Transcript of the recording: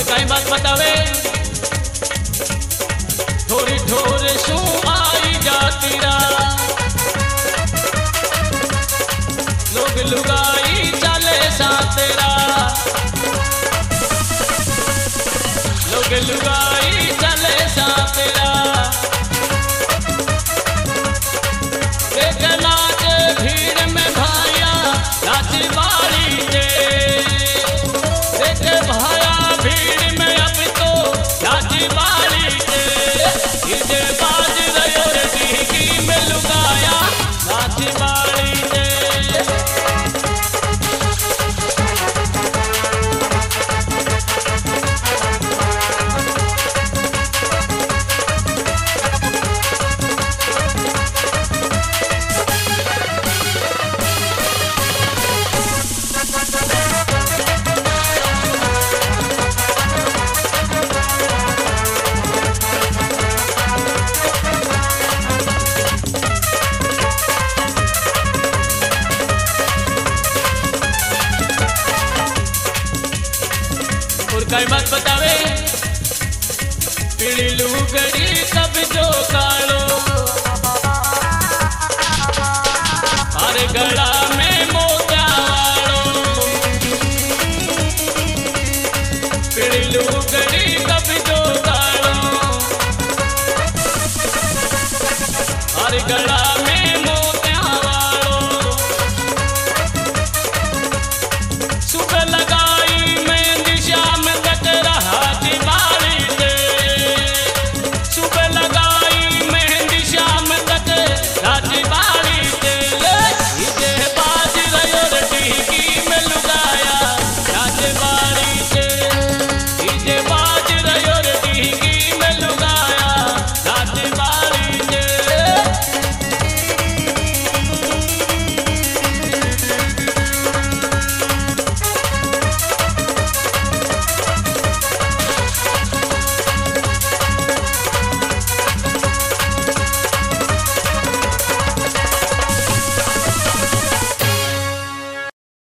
कई बात बतावे थोड़ी ठोर शू आई जाती रा लोग लुगाई चले सा तेरा लोग लुगाई चले सा तेरा देख नाच भीड़ में भाया नाच वाली दे देख भाया भीड़ में अब तो नाच वाली दे इजे बाज रयो रे की में लुगाया नाच वाली दे कई बात बतावे पीली लुगड़ी सब जो कालो अरे गला में